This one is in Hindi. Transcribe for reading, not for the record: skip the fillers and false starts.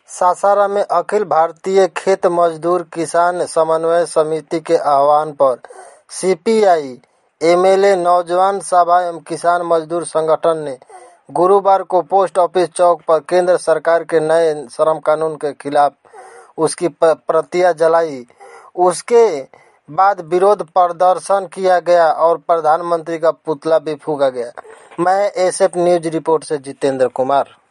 सासाराम में अखिल भारतीय खेत मजदूर किसान समन्वय समिति के आह्वान पर सीपीआई एमएलए नौजवान सभा एवं किसान मजदूर संगठन ने गुरुवार को पोस्ट ऑफिस चौक पर केंद्र सरकार के नए श्रम कानून के खिलाफ उसकी प्रतियां जलाई। उसके बाद विरोध प्रदर्शन किया गया और प्रधानमंत्री का पुतला भी फूंका गया। मैं एसएफ न्यूज रिपोर्ट से जितेंद्र कुमार।